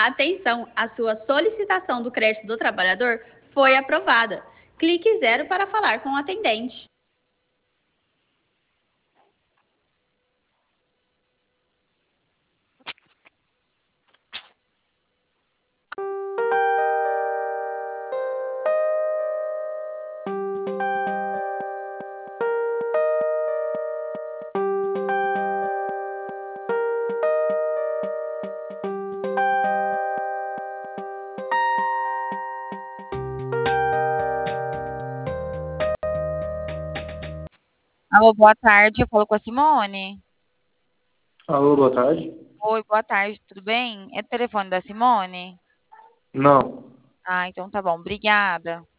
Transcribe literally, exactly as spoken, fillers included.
Atenção, a sua solicitação do crédito do trabalhador foi aprovada. Clique zero para falar com o atendente. Alô, boa tarde. Eu falo com a Simone. Alô, boa tarde. Oi, boa tarde, tudo bem? É o telefone da Simone? Não. Ah, então tá bom, obrigada.